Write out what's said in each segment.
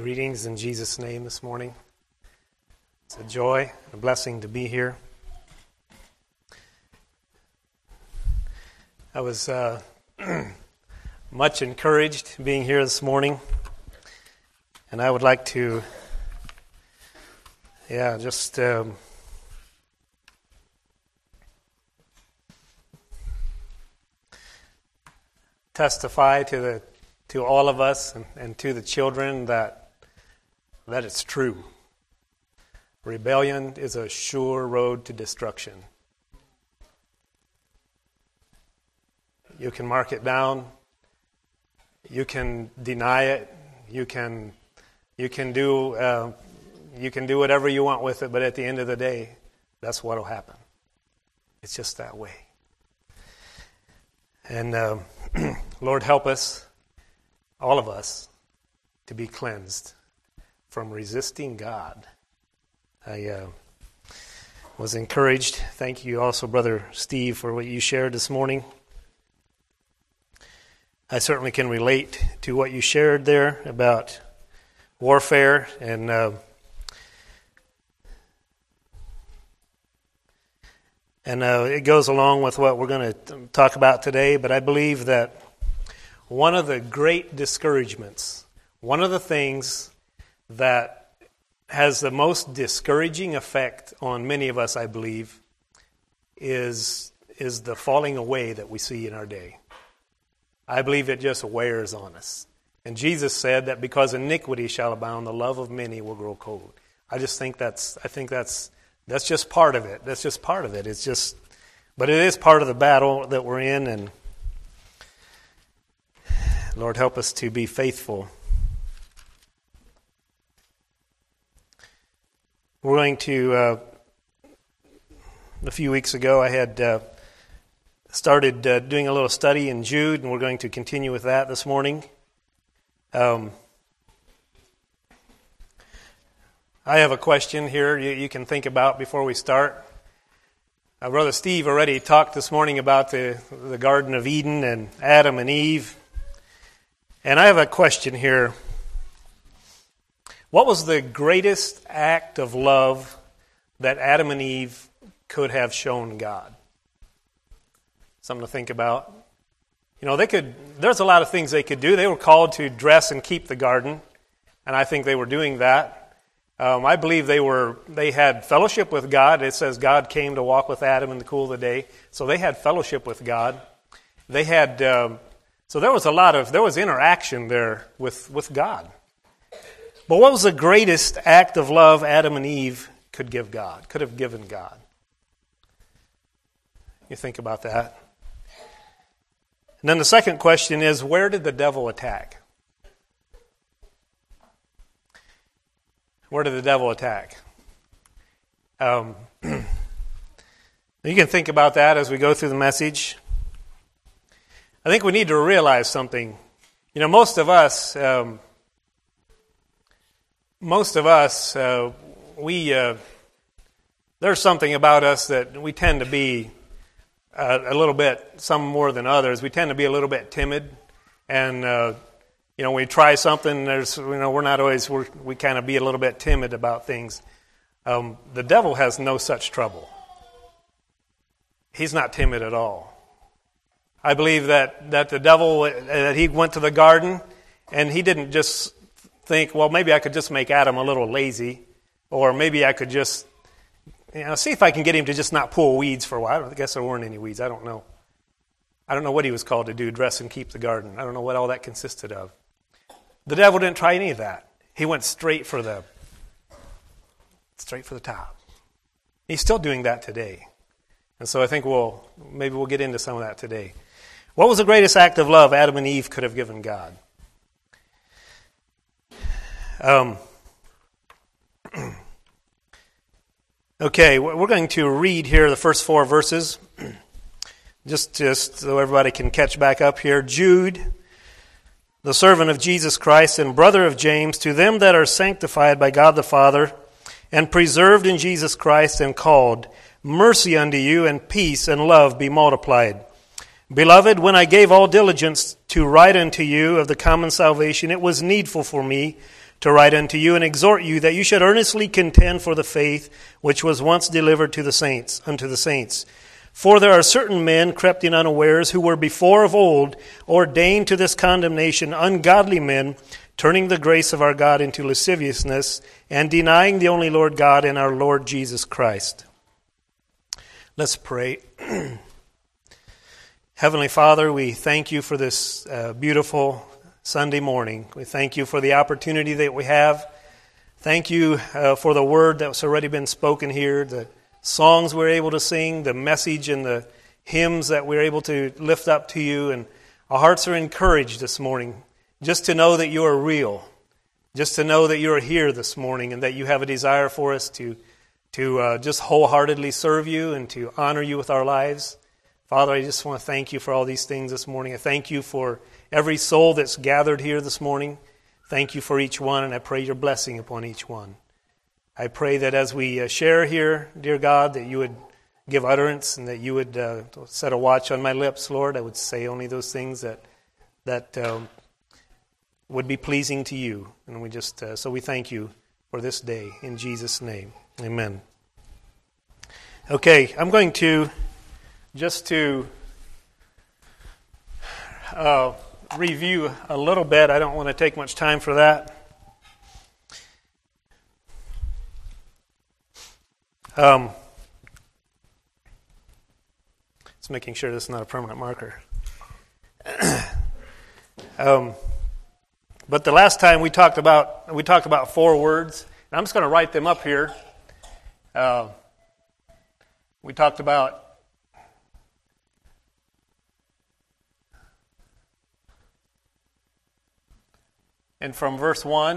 Greetings in Jesus' name this morning. It's a joy, a blessing to be here. I was much encouraged being here this morning, and I would like to, just testify to all of us and to the children that it's true. Rebellion is a sure road to destruction. You can mark it down. You can deny it. You can do whatever you want with it. But at the end of the day, that's what will happen. It's just that way. And Lord, help us, all of us, to be cleansed from resisting God. I was encouraged. Thank you also, Brother Steve, for what you shared this morning. I certainly can relate to what you shared there about warfare, and it goes along with what we're going to talk about today. But I believe that one of the great discouragements, one of the things that has the most discouraging effect on many of us, I believe, is the falling away that we see in our day. I believe it just wears on us. And Jesus said that because iniquity shall abound, the love of many will grow cold. I think that's just part of it. That's just part of it. But it is part of the battle that we're in, and Lord, help us to be faithful. We're going to, a few weeks ago, I had started doing a little study in Jude, and we're going to continue with that this morning. I have a question here you can think about before we start. Brother Steve already talked this morning about the Garden of Eden and Adam and Eve. And I have a question here. What was the greatest act of love that Adam and Eve could have shown God? Something to think about. You know, there's a lot of things they could do. They were called to dress and keep the garden, and I think they were doing that. I believe they had fellowship with God. It says God came to walk with Adam in the cool of the day. So they had fellowship with God. They had, so there was interaction there with God. But what was the greatest act of love Adam and Eve could have given God? You think about that. And then the second question is, where did the devil attack? Where did the devil attack? You can think about that as we go through the message. I think we need to realize something. You know, most of us, there's something about us that we tend to be a little bit, some more than others. We tend to be a little bit timid, and when we try something, we kind of be a little bit timid about things. The devil has no such trouble. He's not timid at all. I believe that the devil, that he went to the garden, and he didn't just think, well, maybe I could just make Adam a little lazy, or maybe I could just, see if I can get him to just not pull weeds for a while. I guess there weren't any weeds. I don't know. I don't know what he was called to do, dress and keep the garden. I don't know what all that consisted of. The devil didn't try any of that. He went straight for the top. He's still doing that today. And so I think maybe we'll get into some of that today. What was the greatest act of love Adam and Eve could have given God? Okay, we're going to read here the first 4 verses, just so everybody can catch back up here. Jude, the servant of Jesus Christ and brother of James, to them that are sanctified by God the Father and preserved in Jesus Christ and called, mercy unto you and peace and love be multiplied. Beloved, when I gave all diligence to write unto you of the common salvation, it was needful for me to write unto you and exhort you that you should earnestly contend for the faith which was once delivered to the saints, unto the saints. For there are certain men crept in unawares, who were before of old ordained to this condemnation, ungodly men, turning the grace of our God into lasciviousness, and denying the only Lord God and our Lord Jesus Christ. Let's pray. Heavenly Father, we thank you for this beautiful Sunday morning. We thank you for the opportunity that we have. Thank you for the word that's already been spoken here, the songs we're able to sing, the message and the hymns that we're able to lift up to you. And our hearts are encouraged this morning just to know that you are real, just to know that you are here this morning and that you have a desire for us to just wholeheartedly serve you and to honor you with our lives. Father, I just want to thank you for all these things this morning. I thank you for every soul that's gathered here this morning. Thank you for each one, and I pray your blessing upon each one. I pray that as we share here, dear God, that you would give utterance and that you would set a watch on my lips, Lord. I would say only those things that would be pleasing to you. And we just so we thank you for this day. In Jesus' name, amen. Okay, I'm going to just to review a little bit. I don't want to take much time for that. Just making sure this is not a permanent marker. But the last time we talked about 4 words, and I'm just going to write them up here. We talked about and from verse 1,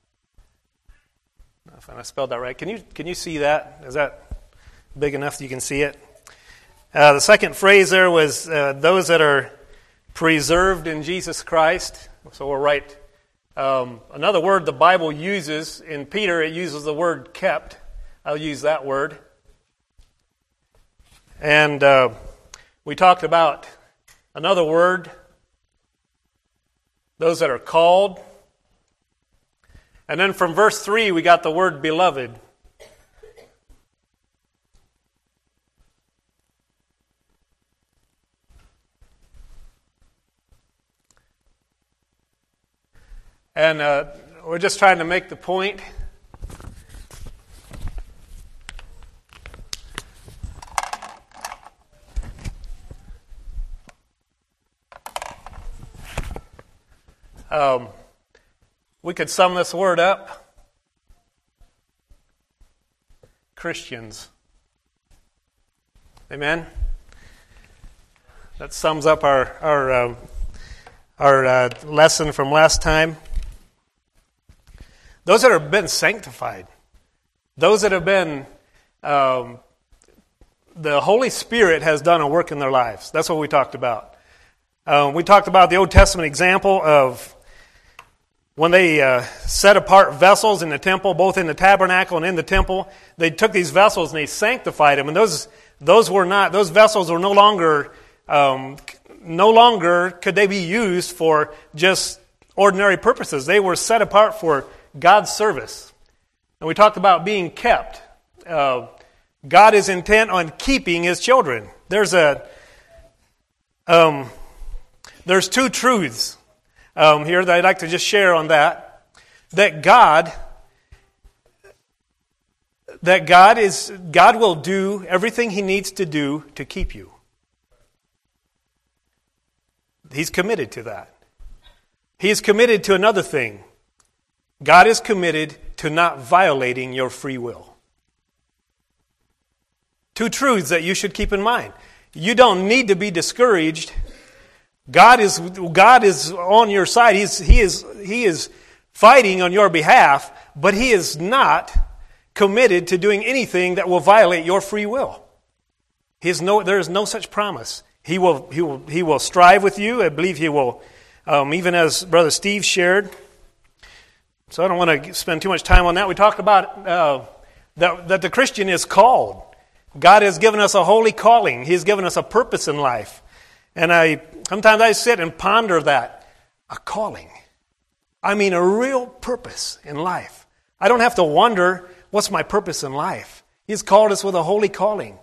if I spelled that right, can you see that? Is that big enough that you can see it? The second phrase there was those that are preserved in Jesus Christ. So we'll write another word the Bible uses. In Peter, it uses the word kept. I'll use that word. And we talked about another word, those that are called. And then from verse 3, we got the word beloved. And we're just trying to make the point. We could sum this word up. Christians. Amen? That sums up our lesson from last time. Those that have been sanctified, those that have been, the Holy Spirit has done a work in their lives. That's what we talked about. We talked about the Old Testament example of when they set apart vessels in the temple, both in the tabernacle and in the temple. They took these vessels and they sanctified them, and those vessels were no longer could they be used for just ordinary purposes. They were set apart for God's service. And we talked about being kept. God is intent on keeping His children. There's 2 truths here that I'd like to just share on that. That God will do everything He needs to do to keep you. He's committed to that. He is committed to another thing. God is committed to not violating your free will. 2 truths that you should keep in mind. You don't need to be discouraged. God is on your side. He is fighting on your behalf, but He is not committed to doing anything that will violate your free will. There is no such promise. He will strive with you. I believe He will, even as Brother Steve shared. So I don't want to spend too much time on that. We talked about that the Christian is called. God has given us a holy calling. He has given us a purpose in life. And sometimes I sit and ponder that. A calling. I mean, a real purpose in life. I don't have to wonder, what's my purpose in life? He's called us with a holy calling.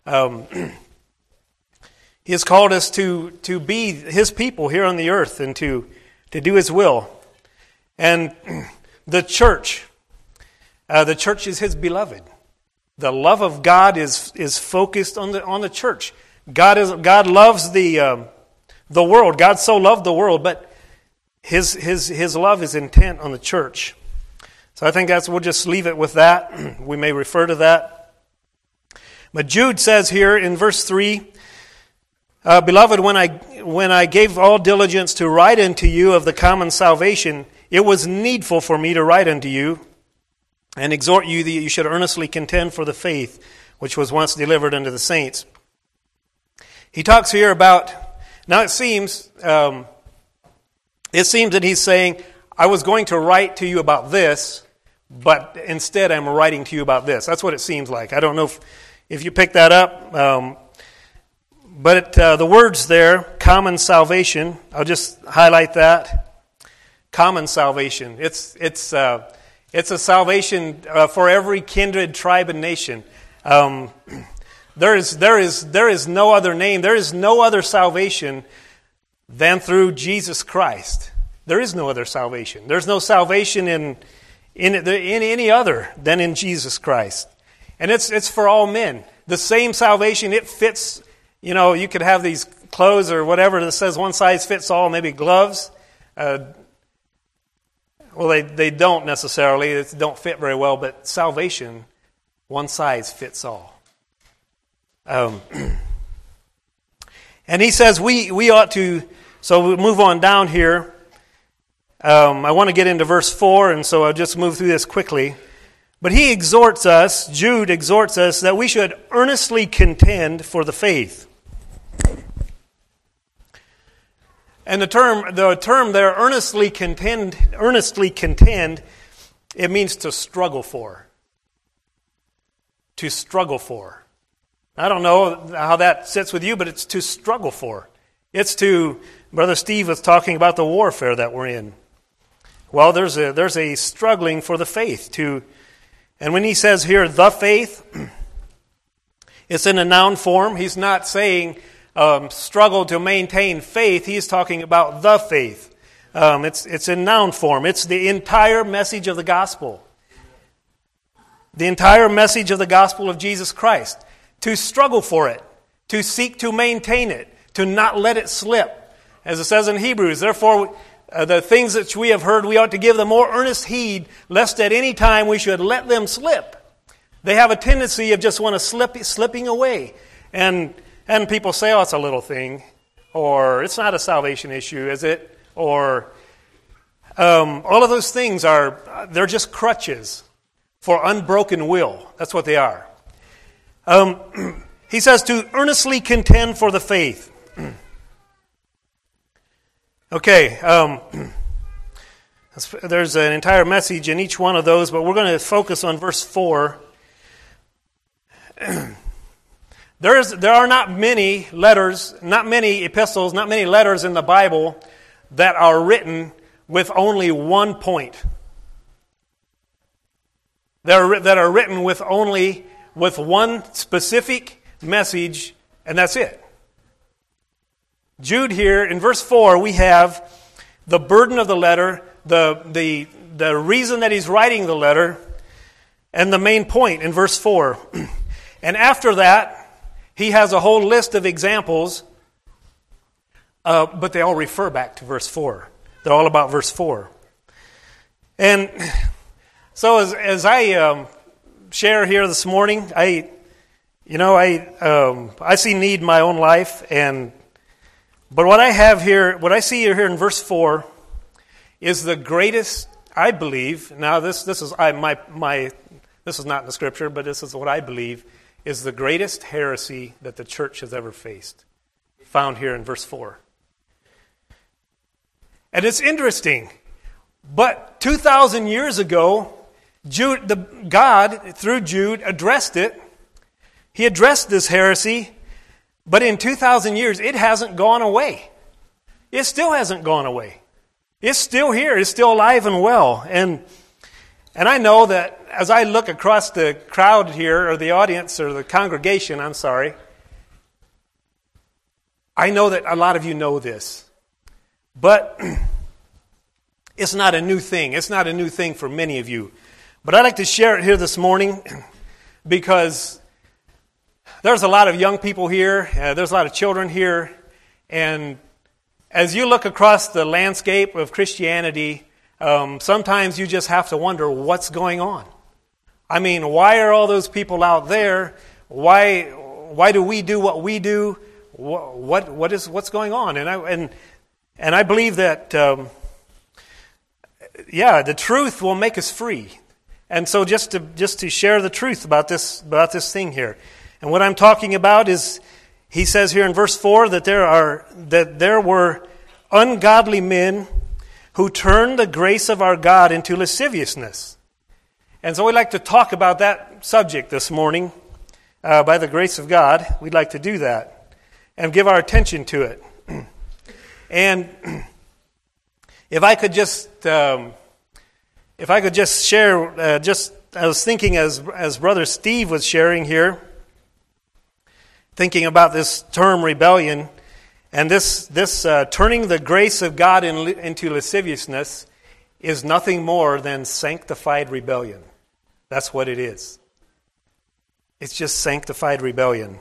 He has called us to be His people here on the earth and to do His will. And the church is His beloved. The love of God is focused on the church. God loves the world. God so loved the world, but His love is intent on the church. So I think we'll just leave it with that. We may refer to that. But Jude says here in verse 3, Beloved, when I gave all diligence to write unto you of the common salvation, it was needful for me to write unto you and exhort you that you should earnestly contend for the faith which was once delivered unto the saints. He talks here about, now it seems that he's saying, I was going to write to you about this, but instead I'm writing to you about this. That's what it seems like. I don't know if you pick that up, but the words there, common salvation, I'll just highlight that. Common salvation. It's a salvation for every kindred, tribe, and nation. There is no other name. There is no other salvation than through Jesus Christ. There is no other salvation. There's no salvation in any other than in Jesus Christ. And it's for all men. The same salvation, it fits, you could have these clothes or whatever that says one size fits all, maybe gloves. Well, they don't necessarily. They don't fit very well, but salvation, one size fits all. And he says we ought to, so we'll move on down here. I want to get into verse 4, and so I'll just move through this quickly. But he exhorts us, Jude exhorts us, that we should earnestly contend for the faith. And the term there, earnestly contend, it means to struggle for. To struggle for. I don't know how that sits with you, but it's to struggle for. It's to, Brother Steve was talking about the warfare that we're in. Well, there's a struggling for the faith and when he says here, the faith, it's in a noun form. He's not saying struggle to maintain faith. He's talking about the faith. It's in noun form. It's the entire message of the gospel. The entire message of the gospel of Jesus Christ. To struggle for it. To seek to maintain it. To not let it slip. As it says in Hebrews, therefore, the things that we have heard, we ought to give them more earnest heed, lest at any time we should let them slip. They have a tendency of just want to slipping away. And people say, oh, it's a little thing. Or it's not a salvation issue, is it? Or all of those things they're just crutches for unbroken will. That's what they are. He says to earnestly contend for the faith. Okay, there's an entire message in each one of those, but we're going to focus on verse 4. There are not many letters, not many epistles, not many letters in the Bible that are written with only one point. That are written with one specific message, and that's it. Jude here, in verse 4, we have the burden of the letter, the reason that he's writing the letter, and the main point in verse 4. And after that, he has a whole list of examples, but they all refer back to verse 4. They're all about verse 4. And so as I share here this morning, I see need in my own life, but what I have here, what I see here in verse 4, is the greatest, I believe. Now this is not in the Scripture, but this is what I believe is the greatest heresy that the church has ever faced. Found here in verse 4. And it's interesting, but 2,000 years ago, God through Jude addressed it. He addressed this heresy. But in 2,000 years, it hasn't gone away. It still hasn't gone away. It's still here. It's still alive and well. And I know that as I look across the crowd here, or the audience, or the congregation, I'm sorry, I know that a lot of you know this. But it's not a new thing. It's not a new thing for many of you. But I'd like to share it here this morning because there's a lot of young people here. There's a lot of children here. And as you look across the landscape of Christianity, sometimes you just have to wonder what's going on. I mean, why are all those people out there? Why do we do what we do? What's going on? And I believe that the truth will make us free. And so just to share the truth about this thing here, and what I'm talking about is, he says here in verse 4 that there were ungodly men who turned the grace of our God into lasciviousness. And so we'd like to talk about that subject this morning. By the grace of God, we'd like to do that and give our attention to it. And if I could just share, I was thinking as Brother Steve was sharing here, thinking about this term rebellion, and this turning the grace of God into lasciviousness is nothing more than sanctified rebellion. That's what it is. It's just sanctified rebellion.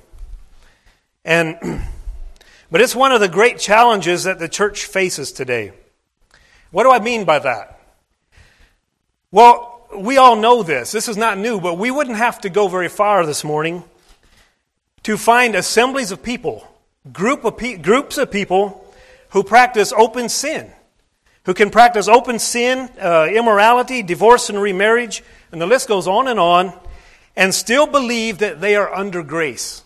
But it's one of the great challenges that the church faces today. What do I mean by that? Well, we all know this. This is not new, but we wouldn't have to go very far this morning to find assemblies of people, groups of people who practice open sin, who can practice open sin, immorality, divorce and remarriage, and the list goes on, and still believe that they are under grace.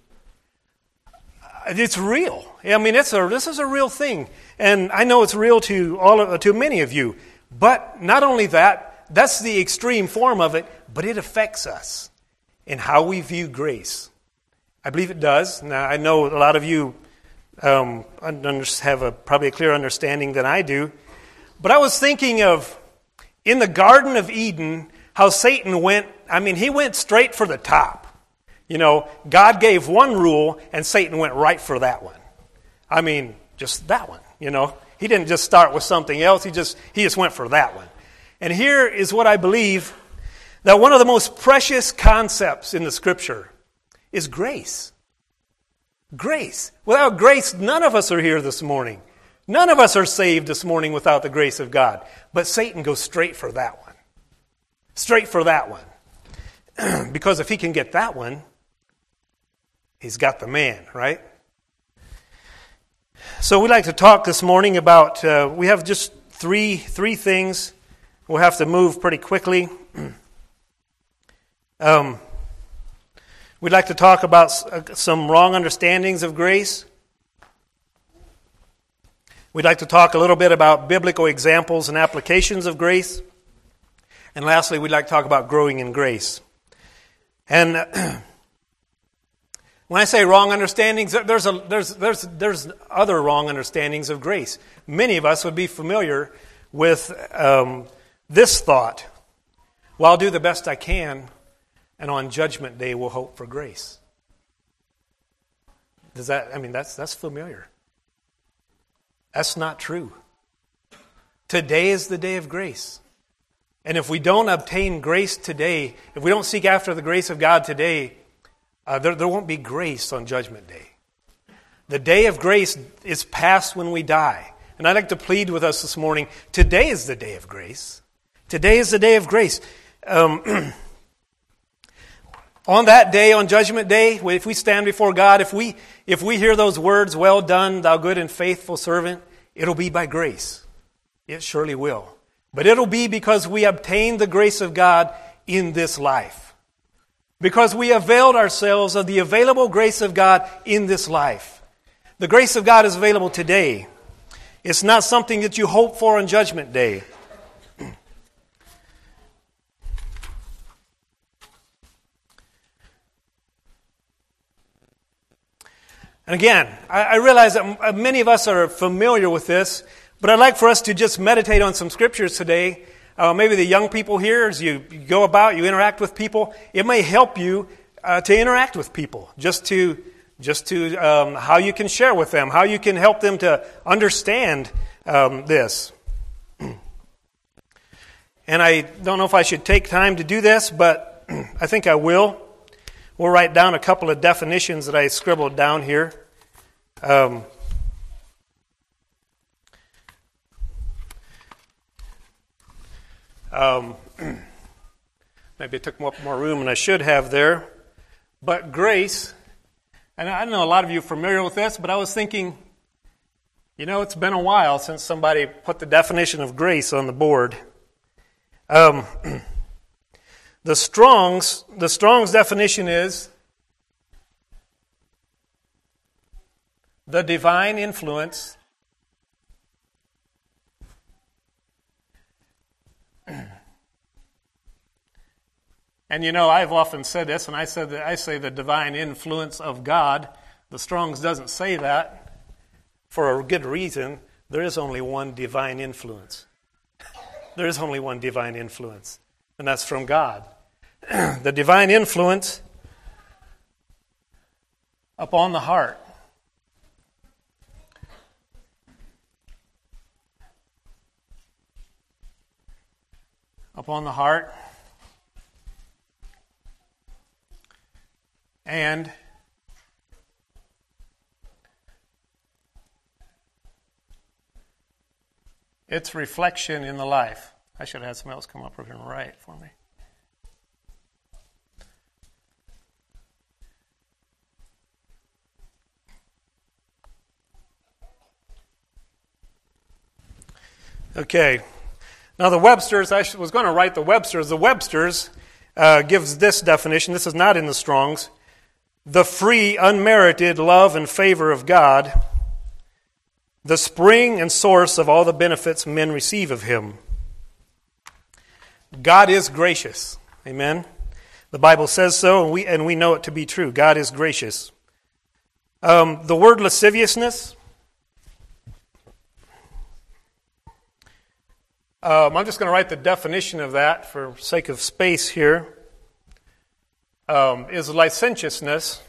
It's real. I mean, this is a real thing, and I know it's real to many of you. But not only that, that's the extreme form of it, but it affects us in how we view grace. I believe it does. Now, I know a lot of you have probably a clear understanding than I do. But I was thinking of, in the Garden of Eden, how Satan went straight for the top. You know, God gave one rule, and Satan went right for that one. I mean, just that one, you know. He didn't just start with something else. He just went for that one. And here is what I believe, that one of the most precious concepts in the Scripture is grace. Grace. Without grace, none of us are here this morning. None of us are saved this morning without the grace of God. But Satan goes straight for that one. Straight for that one. Because if he can get that one, he's got the man, right? So we'd like to talk this morning about, we have just three things. We'll have to move pretty quickly. We'd like to talk about some wrong understandings of grace. We'd like to talk a little bit about biblical examples and applications of grace. And lastly, we'd like to talk about growing in grace. And when I say wrong understandings, there's other wrong understandings of grace. Many of us would be familiar with this thought: well, I'll do the best I can, and on Judgment Day we'll hope for grace. That's familiar. That's not true. Today is the day of grace. And if we don't obtain grace today, if we don't seek after the grace of God today, there won't be grace on Judgment Day. The day of grace is past when we die. And I'd like to plead with us this morning, today is the day of grace. Today is the day of grace. On that day, on Judgment Day, if we stand before God, if we hear those words, "Well done, thou good and faithful servant," it'll be by grace. It surely will. But it'll be because we obtained the grace of God in this life. Because we availed ourselves of the available grace of God in this life. The grace of God is available today. It's not something that you hope for on Judgment Day. And again, I realize that many of us are familiar with this, But I'd like for us to just meditate on some scriptures today. Maybe the young people here, as you go about, you interact with people, it may help you to interact with people, just to how you can share with them, how you can help them to understand this. And I don't know if I should take time to do this, but I think I will. We'll write down a couple of definitions that I scribbled down here. Maybe I took up more room than I should have there. But grace, and I know a lot of you are familiar with this, but I was thinking, it's been a while since somebody put the definition of grace on the board. The Strong's definition is the divine influence and I've often said this, and I say the divine influence of God. The Strong's doesn't say that for a good reason. There is only one divine influence. There is only one divine influence, and that's from God. The divine influence upon the heart. Upon the heart. And its reflection in the life. I should have had somebody else come up here and write for me. Okay. Now the Webster's, I was going to write the Webster's. The Webster's gives this definition. This is not in the Strong's. The free, unmerited love and favor of God, the spring and source of all the benefits men receive of Him. God is gracious. Amen? The Bible says so, and we know it to be true. God is gracious. The word lasciviousness, I'm just going to write the definition of that for sake of space here. Is licentiousness.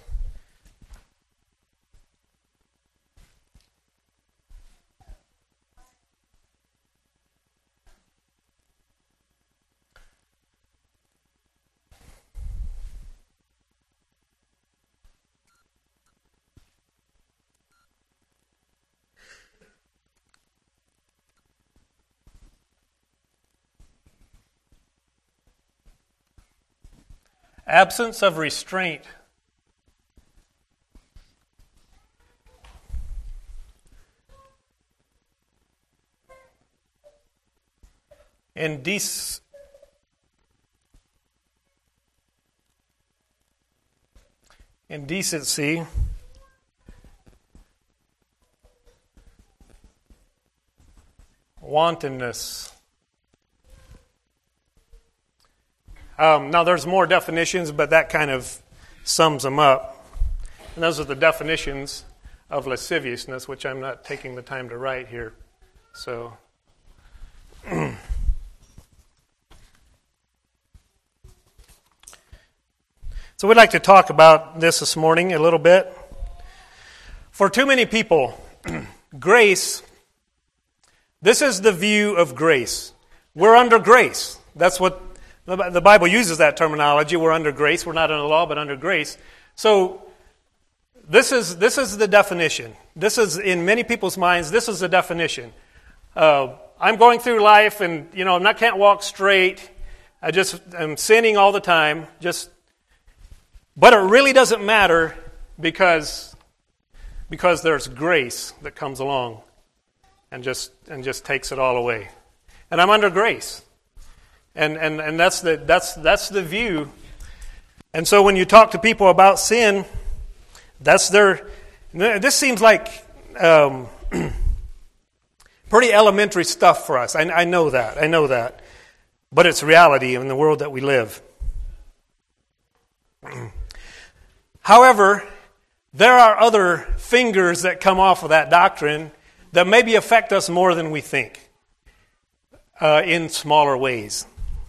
Absence of restraint. Indecency. Wantonness. Now, there's more definitions, but that kind of sums them up. And those are the definitions of lasciviousness, which I'm not taking the time to write here. So, we'd like to talk about this morning a little bit. For too many people, grace, this is the view of grace. We're under grace. That's what the Bible uses, that terminology. We're under grace. We're not under law, but under grace. So this is the definition. This is, in many people's minds, this is the definition. I'm going through life and, I can't walk straight. I'm sinning all the time. But it really doesn't matter because there's grace that comes along and just takes it all away. And I'm under grace. And that's the view. And so when you talk to people about sin, this seems like pretty elementary stuff for us. I know that. But it's reality in the world that we live. However, there are other fingers that come off of that doctrine that maybe affect us more than we think in smaller ways.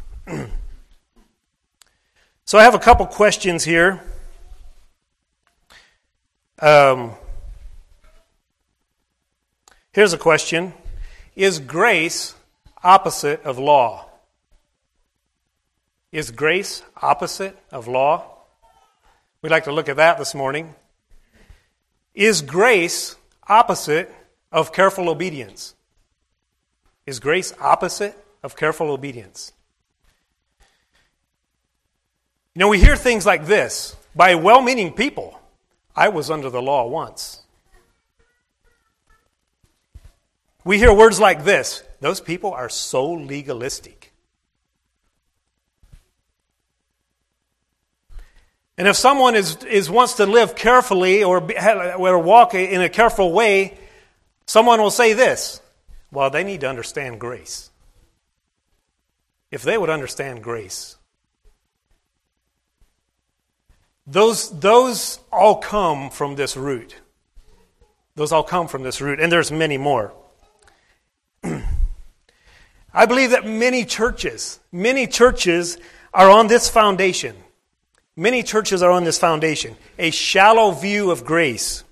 So I have a couple questions here. Here's a question. Is grace opposite of law? Is grace opposite of law? We'd like to look at that this morning. Is grace opposite of careful obedience? Is grace opposite of careful obedience? You know, we hear things like this by well-meaning people. I was under the law once. We hear words like this. Those people are so legalistic. And if someone wants to live carefully or walk in a careful way, someone will say this. Well, they need to understand grace. If they would understand grace. Those all come from this root. Those all come from this root, and there's many more. I believe that many churches are on this foundation. Many churches are on this foundation, a shallow view of grace.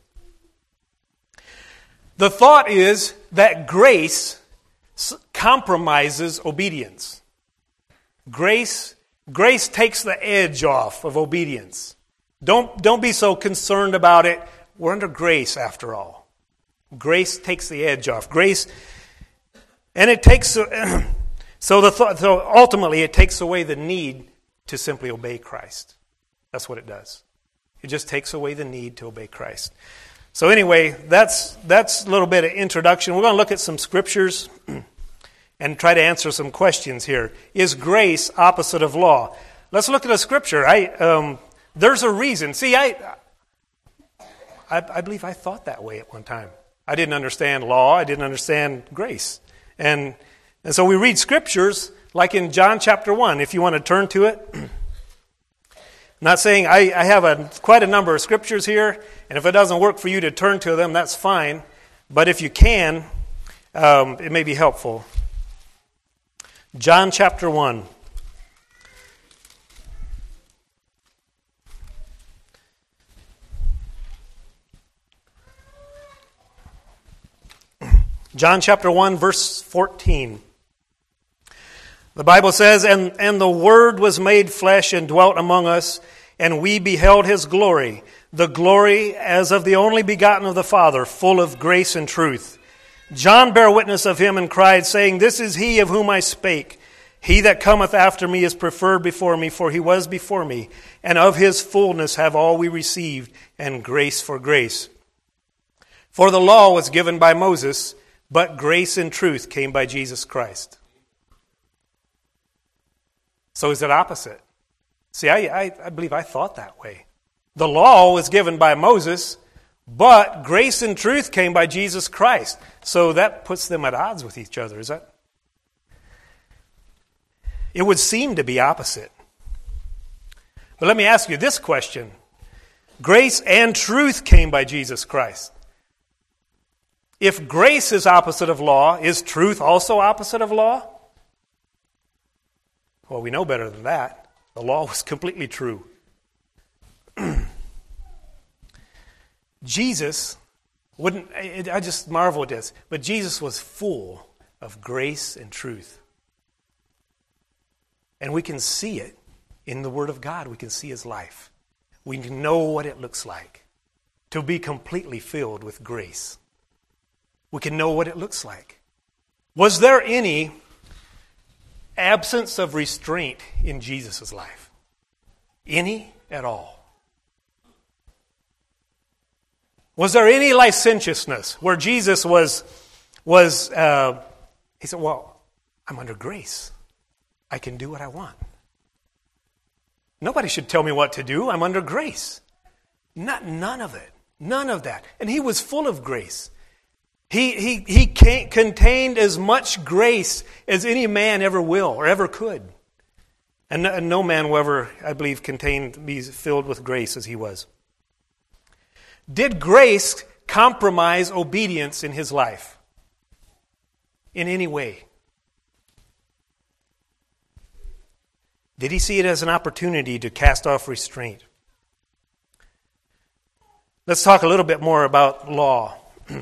The thought is that grace compromises obedience. Grace takes the edge off of obedience. Don't be so concerned about it. We're under grace after all. Grace takes the edge off. Grace, and it takes so ultimately it takes away the need to simply obey Christ. That's what it does. It just takes away the need to obey Christ. So anyway, that's a little bit of introduction. We're going to look at some scriptures and try to answer some questions here. Is grace opposite of law? Let's look at a scripture. There's a reason. See, I believe I thought that way at one time. I didn't understand law. I didn't understand grace. And so we read scriptures like in John chapter 1, if you want to turn to it. I'm not saying I have quite a number of scriptures here, and if it doesn't work for you to turn to them, that's fine. But if you can, it may be helpful. John chapter 1. John chapter 1, verse 14. The Bible says, And the Word was made flesh and dwelt among us, and we beheld His glory, the glory as of the only begotten of the Father, full of grace and truth. John bare witness of Him and cried, saying, This is He of whom I spake. He that cometh after me is preferred before me, for He was before me. And of His fullness have all we received, and grace for grace. For the law was given by Moses, but grace and truth came by Jesus Christ. So is it opposite? See, I believe I thought that way. The law was given by Moses, but grace and truth came by Jesus Christ. So that puts them at odds with each other, is that? It would seem to be opposite. But let me ask you this question. Grace and truth came by Jesus Christ. If grace is opposite of law, is truth also opposite of law? Well, we know better than that. The law was completely true. Jesus wouldn't, I just marvel at this, but Jesus was full of grace and truth. And we can see it in the Word of God. We can see His life. We can know what it looks like to be completely filled with grace. We can know what it looks like. Was there any absence of restraint in Jesus' life? Any at all? Was there any licentiousness where Jesus was he said, well, I'm under grace. I can do what I want. Nobody should tell me what to do. I'm under grace. None of it. None of that. And He was full of grace. He contained as much grace as any man ever will or ever could. And no man will ever, I believe, be filled with grace as He was. Did grace compromise obedience in His life? in any way? Did he see it as an opportunity to cast off restraint? Let's talk a little bit more about law,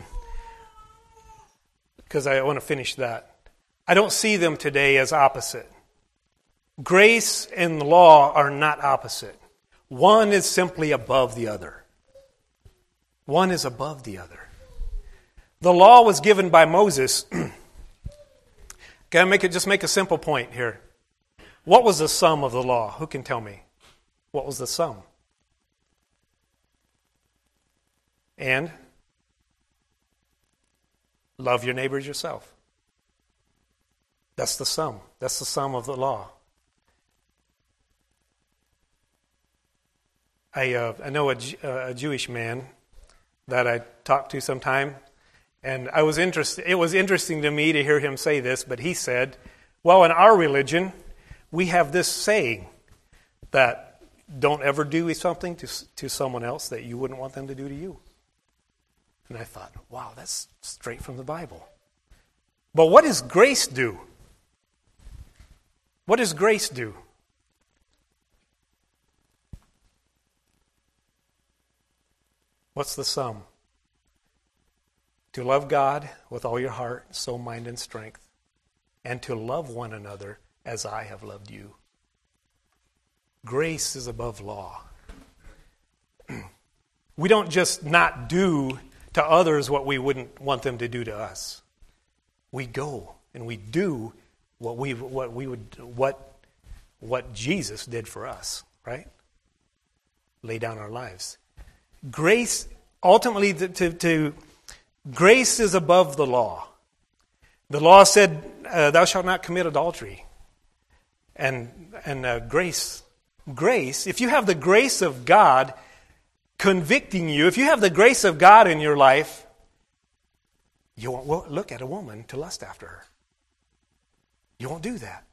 because I want to finish that. I don't see them today as opposite. Grace and law are not opposite. One is simply above the other. One is above the other. The law was given by Moses. Can I just make a simple point here? What was the sum of the law? Who can tell me? What was the sum? And love your neighbor as yourself. That's the sum. That's the sum of the law. I know a Jewish man that I talked to sometime, and I was interested. It was interesting to me to hear him say this, but he said, well, in our religion, we have this saying that don't ever do something to someone else that you wouldn't want them to do to you. And I thought, wow, that's straight from the Bible. But what does grace do? What does grace do? What's the sum? To love God with all your heart, soul, mind, and strength, and to love one another as I have loved you. Grace is above law. We don't just not do to others what we wouldn't want them to do to us. We go and we do what Jesus did for us, right? Lay down our lives. Grace, ultimately, grace is above the law. The law said, "Thou shalt not commit adultery." And grace. If you have the grace of God convicting you, if you have the grace of God in your life, you won't look at a woman to lust after her. You won't do that.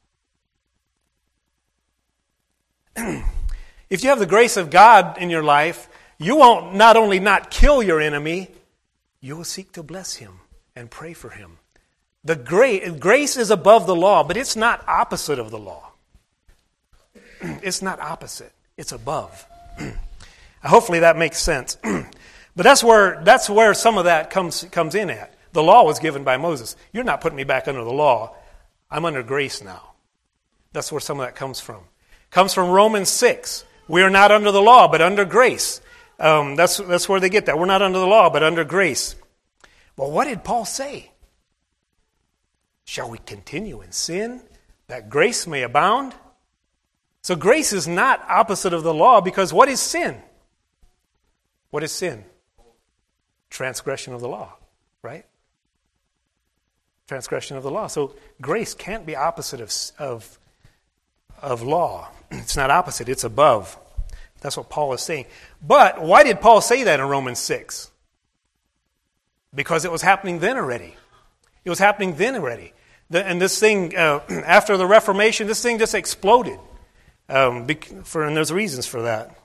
If you have the grace of God in your life, you won't not only not kill your enemy, you will seek to bless him and pray for him. The grace is above the law, but it's not opposite of the law. It's not opposite. It's above. Hopefully that makes sense. But that's where some of that comes in at. The law was given by Moses. You're not putting me back under the law. I'm under grace now. That's where some of that comes from. Comes from Romans 6. We are not under the law, but under grace. That's where they get that. We're not under the law, but under grace. Well, what did Paul say? Shall we continue in sin that grace may abound? So grace is not opposite of the law, because what is sin? What is sin? Transgression of the law, right? Transgression of the law. So grace can't be opposite of law. It's not opposite, it's above. That's what Paul is saying. But why did Paul say that in Romans 6? Because it was happening then already. It was happening then already. And this thing, after the Reformation, this thing just exploded. And there's reasons for that.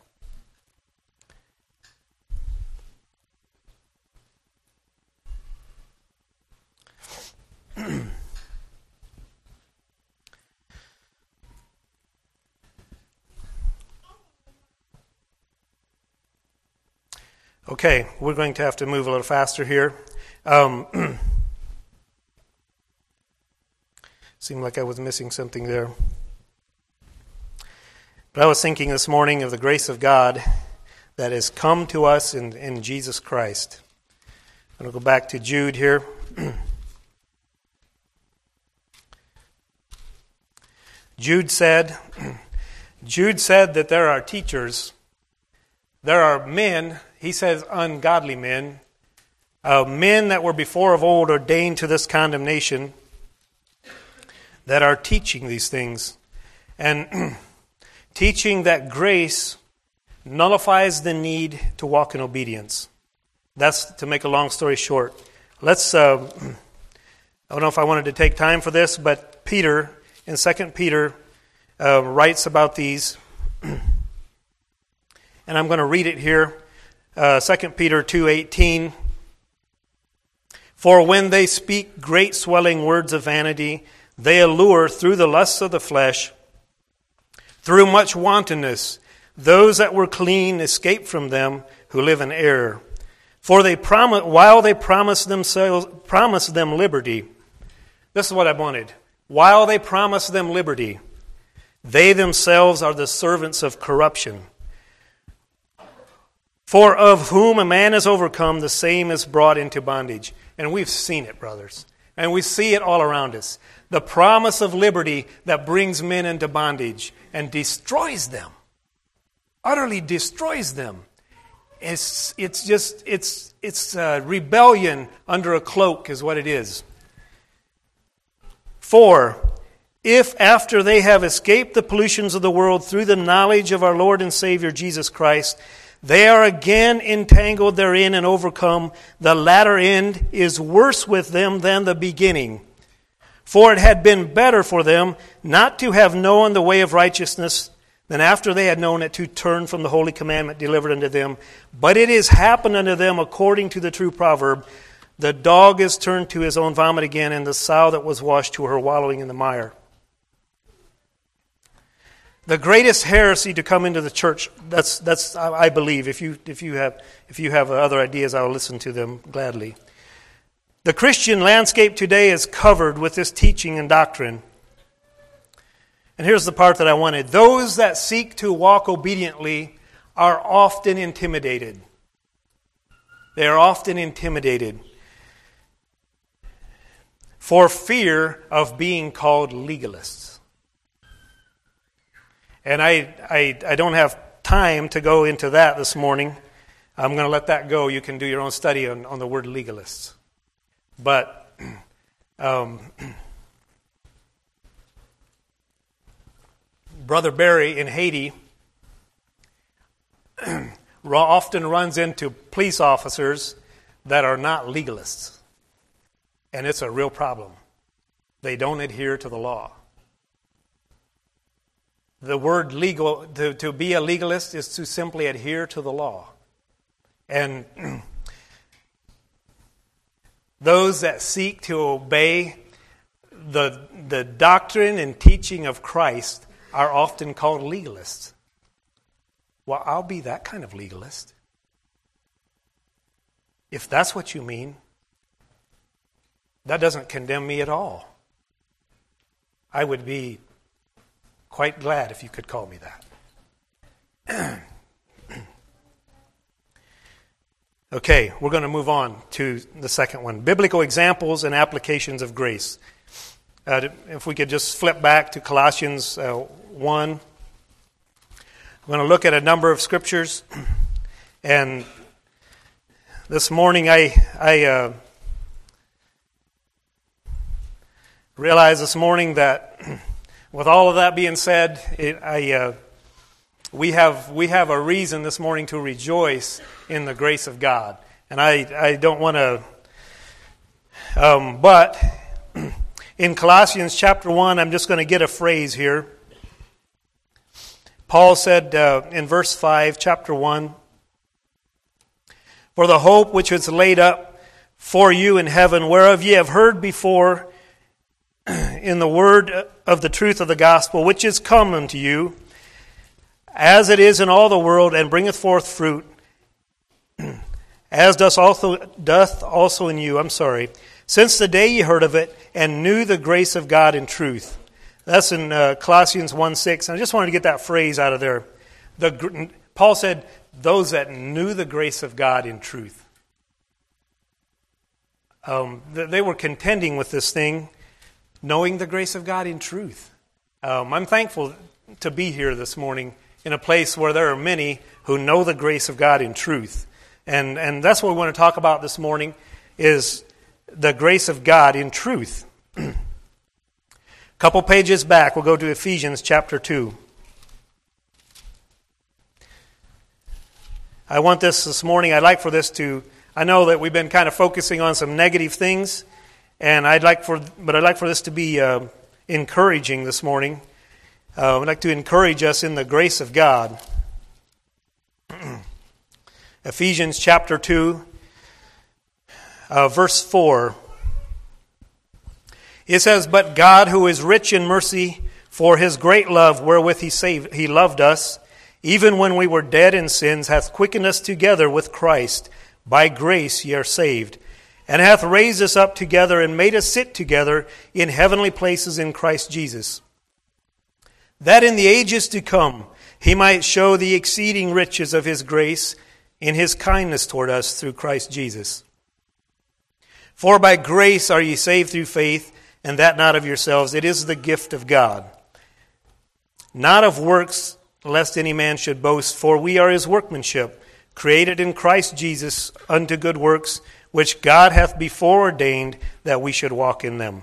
Okay, we're going to have to move a little faster here. Seemed like I was missing something there. But I was thinking this morning of the grace of God that has come to us in Jesus Christ. I'm going to go back to Jude here. Jude said that there are teachers, there are men, he says ungodly men, men that were before of old ordained to this condemnation, that are teaching these things. And teaching that grace nullifies the need to walk in obedience. That's to make a long story short. Let's, I don't know if I wanted to take time for this, but Peter, in 2 Peter, writes about these. And I'm going to read it here. 2 Peter 2:18. For when they speak great swelling words of vanity, they allure through the lusts of the flesh, through much wantonness. Those that were clean escape from them who live in error. For while they promise them liberty. This is what I wanted. While they promise them liberty, they themselves are the servants of corruption. For of whom a man is overcome, the same is brought into bondage. And we've seen it, brothers. And we see it all around us. The promise of liberty that brings men into bondage and destroys them. Utterly destroys them. It's rebellion under a cloak is what it is. For if after they have escaped the pollutions of the world through the knowledge of our Lord and Savior Jesus Christ, they are again entangled therein and overcome, the latter end is worse with them than the beginning. For it had been better for them not to have known the way of righteousness than after they had known it to turn from the holy commandment delivered unto them. But it is happened unto them according to the true proverb, the dog is turned to his own vomit again, and the sow that was washed to her wallowing in the mire. The greatest heresy to come into the church, that's I believe. If you have other ideas, I will listen to them gladly. The Christian landscape today is covered with this teaching and doctrine. And here's the part that I wanted. Those that seek to walk obediently are often intimidated. They are often intimidated for fear of being called legalists. And I don't have time to go into that this morning. I'm going to let that go. You can do your own study on the word legalists. But Brother Barry in Haiti often runs into police officers that are not legalists. And it's a real problem. They don't adhere to the law. The word legal, to be a legalist is to simply adhere to the law. And those that seek to obey the doctrine and teaching of Christ are often called legalists. Well, I'll be that kind of legalist. If that's what you mean, that doesn't condemn me at all. I would be quite glad if you could call me that. Okay, we're going to move on to the second one. Biblical examples and applications of grace. If we could just flip back to Colossians 1. I'm going to look at a number of scriptures. And this morning I realized this morning that with all of that being said, we have a reason this morning to rejoice in the grace of God. And I don't want to... but in Colossians chapter 1, I'm just going to get a phrase here. Paul said in verse 5, chapter 1, "For the hope which is laid up for you in heaven, whereof ye have heard before in the word of the truth of the gospel, which is come unto you, as it is in all the world, and bringeth forth fruit, as doth also in you, since the day ye heard of it, and knew the grace of God in truth." That's in Colossians 1:6. And I just wanted to get that phrase out of there. Paul said, those that knew the grace of God in truth. They were contending with this thing, knowing the grace of God in truth. I'm thankful to be here this morning in a place where there are many who know the grace of God in truth. And that's what we want to talk about this morning, is the grace of God in truth. A couple pages back, we'll go to Ephesians chapter 2. I want this morning, I'd like for this to, I know that we've been kind of focusing on some negative things, and I'd like for this to be encouraging this morning. I'd like to encourage us in the grace of God. Ephesians chapter 2. verse 4. It says, "But God, who is rich in mercy, for his great love wherewith he loved us, even when we were dead in sins, hath quickened us together with Christ. By grace ye are saved, and hath raised us up together and made us sit together in heavenly places in Christ Jesus, that in the ages to come he might show the exceeding riches of his grace in his kindness toward us through Christ Jesus. For by grace are ye saved through faith, and that not of yourselves. It is the gift of God, not of works, lest any man should boast. For we are his workmanship, created in Christ Jesus unto good works, which God hath before ordained that we should walk in them."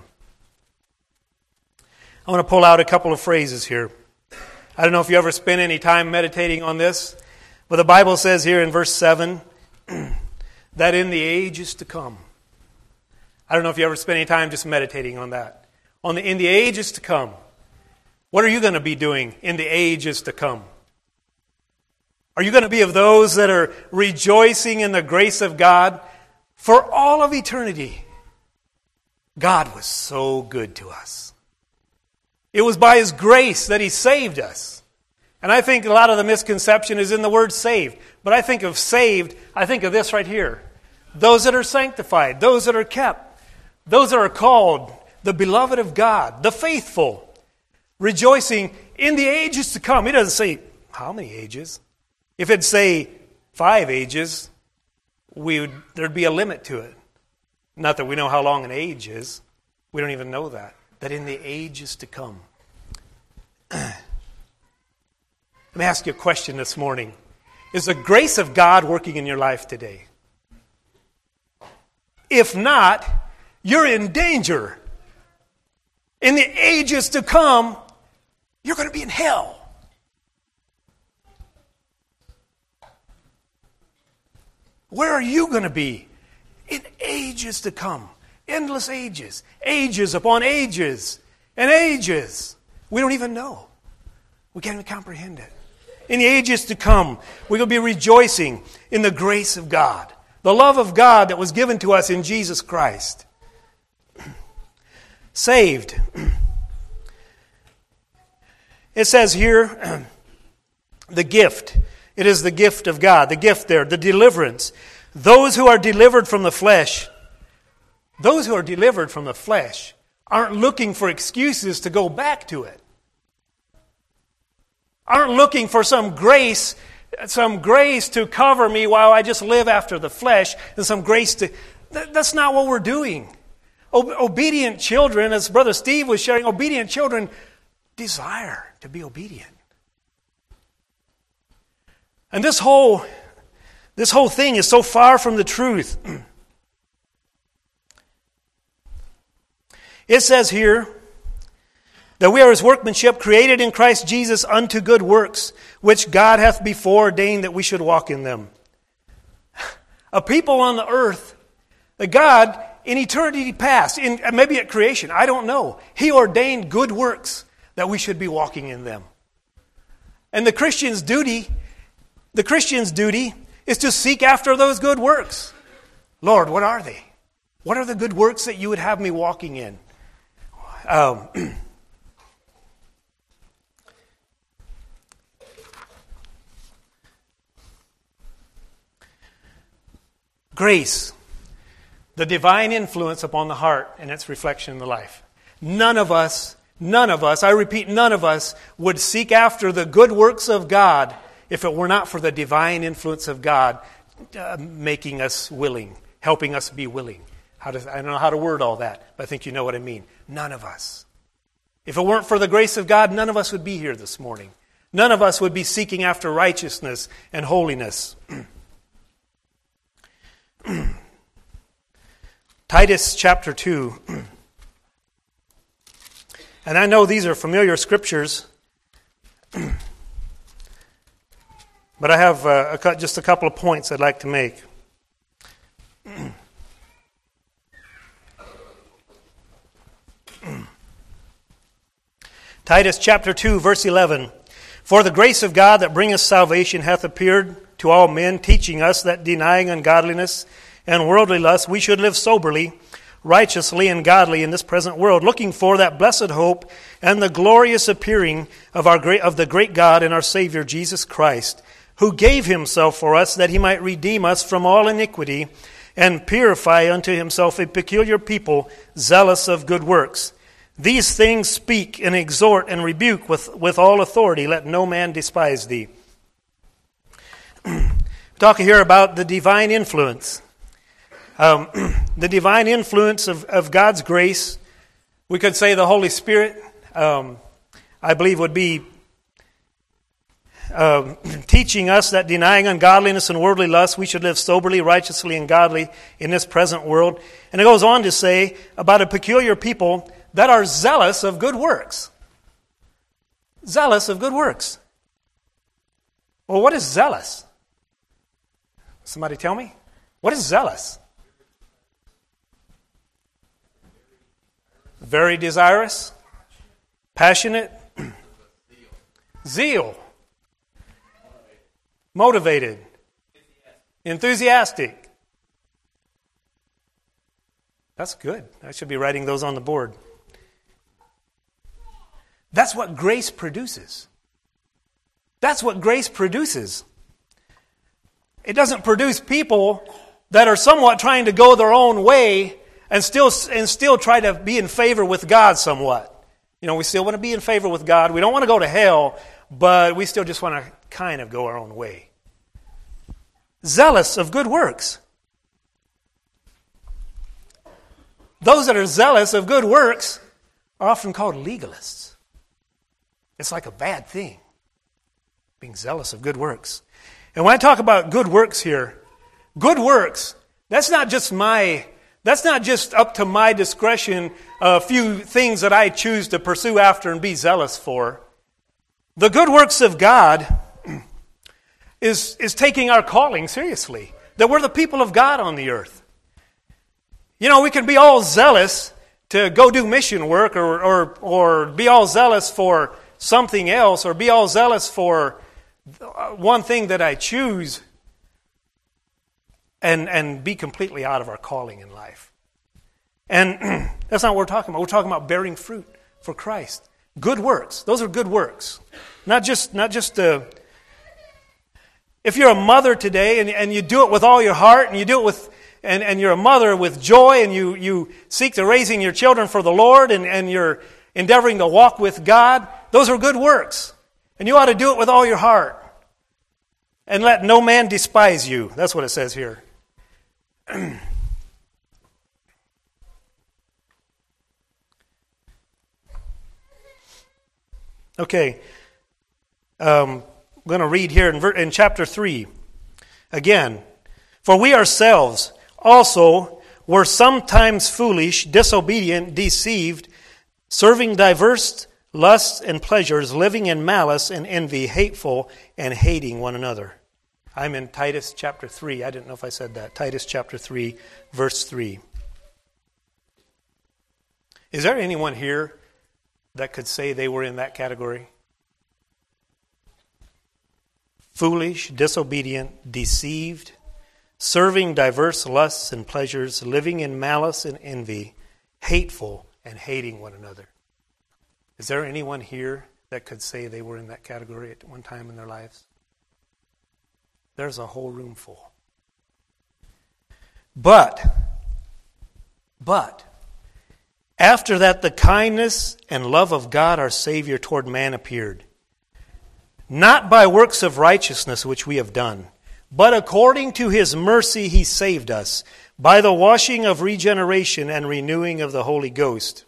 I want to pull out a couple of phrases here. I don't know if you ever spent any time meditating on this, but the Bible says here in verse 7 that in the ages to come. I don't know if you ever spent any time just meditating on that. In the ages to come. What are you going to be doing in the ages to come? Are you going to be of those that are rejoicing in the grace of God for all of eternity? God was so good to us. It was by his grace that he saved us. And I think a lot of the misconception is in the word saved. But I think of saved, I think of this right here. Those that are sanctified, those that are kept, those that are called, the beloved of God, the faithful, rejoicing in the ages to come. He doesn't say how many ages. If it'd say 5 ages, there'd be a limit to it. Not that we know how long an age is. We don't even know that. That in the ages to come. Let me ask you a question this morning. Is the grace of God working in your life today? If not, you're in danger. In the ages to come, you're going to be in hell. Where are you going to be? In ages to come. Endless ages. Ages upon ages. And ages. We don't even know. We can't even comprehend it. In the ages to come, we're going to be rejoicing in the grace of God. The love of God that was given to us in Jesus Christ. Saved. It says here, the gift. It is the gift of God. The gift there, the deliverance. Those who are delivered from the flesh, aren't looking for excuses to go back to it. Aren't looking for some grace to cover me while I just live after the flesh, and some grace to... That's not what we're doing. Obedient children, as Brother Steve was sharing, obedient children desire to be obedient. And this whole thing is so far from the truth. It says here that we are his workmanship, created in Christ Jesus unto good works, which God hath before ordained that we should walk in them. A people on the earth, that God, in eternity past, maybe at creation, I don't know, he ordained good works that we should be walking in them. And the Christian's duty is to seek after those good works. Lord, what are they? What are the good works that you would have me walking in? Grace, the divine influence upon the heart and its reflection in the life. None of us, I repeat, none of us would seek after the good works of God if it were not for the divine influence of God making us willing, helping us be willing. I don't know how to word all that, but I think you know what I mean. None of us. If it weren't for the grace of God, none of us would be here this morning. None of us would be seeking after righteousness and holiness. Titus chapter 2. And I know these are familiar scriptures, but I have just a couple of points I'd like to make. Titus chapter 2, verse 11. For the grace of God that bringeth salvation hath appeared to all men, teaching us that denying ungodliness and worldly lust, we should live soberly, righteously, and godly in this present world, looking for that blessed hope and the glorious appearing of the great God and our Savior Jesus Christ, who gave himself for us that he might redeem us from all iniquity and purify unto himself a peculiar people, zealous of good works. These things speak and exhort and rebuke with all authority. Let no man despise thee. Talking here about the divine influence. The divine influence of God's grace, we could say the Holy Spirit, I believe would be teaching us that denying ungodliness and worldly lust, we should live soberly, righteously, and godly in this present world. And it goes on to say about a peculiar people that are zealous of good works. Zealous of good works. Well, what is zealous? Somebody tell me? What is zealous? Very desirous. Passionate. Zeal. Motivated. Enthusiastic. That's good. I should be writing those on the board. That's what grace produces. That's what grace produces. It doesn't produce people that are somewhat trying to go their own way and still try to be in favor with God somewhat. You know, we still want to be in favor with God. We don't want to go to hell, but we still just want to kind of go our own way. Zealous of good works. Those that are zealous of good works are often called legalists. It's like a bad thing, being zealous of good works. And when I talk about good works here, good works, that's not just up to my discretion, a few things that I choose to pursue after and be zealous for. The good works of God is taking our calling seriously. That we're the people of God on the earth. You know, we can be all zealous to go do mission work or be all zealous for something else or be all zealous for one thing that I choose and be completely out of our calling in life. And that's not what we're talking about. We're talking about bearing fruit for Christ. Good works. Those are good works. Not just if you're a mother today and you do it with all your heart and you do it with and you're a mother with joy and you seek to raising your children for the Lord and you're endeavoring to walk with God, those are good works. And you ought to do it with all your heart. And let no man despise you. That's what it says here. Okay. I'm going to read here in chapter 3. Again. For we ourselves also were sometimes foolish, disobedient, deceived, serving diverse lusts and pleasures, living in malice and envy, hateful, and hating one another. I'm in Titus chapter 3. I didn't know if I said that. Titus chapter 3, verse 3. Is there anyone here that could say they were in that category? Foolish, disobedient, deceived, serving diverse lusts and pleasures, living in malice and envy, hateful, and hating one another. Is there anyone here that could say they were in that category at one time in their lives? There's a whole room full. But, after that the kindness and love of God our Savior toward man appeared, not by works of righteousness which we have done, but according to His mercy He saved us, by the washing of regeneration and renewing of the Holy Ghost.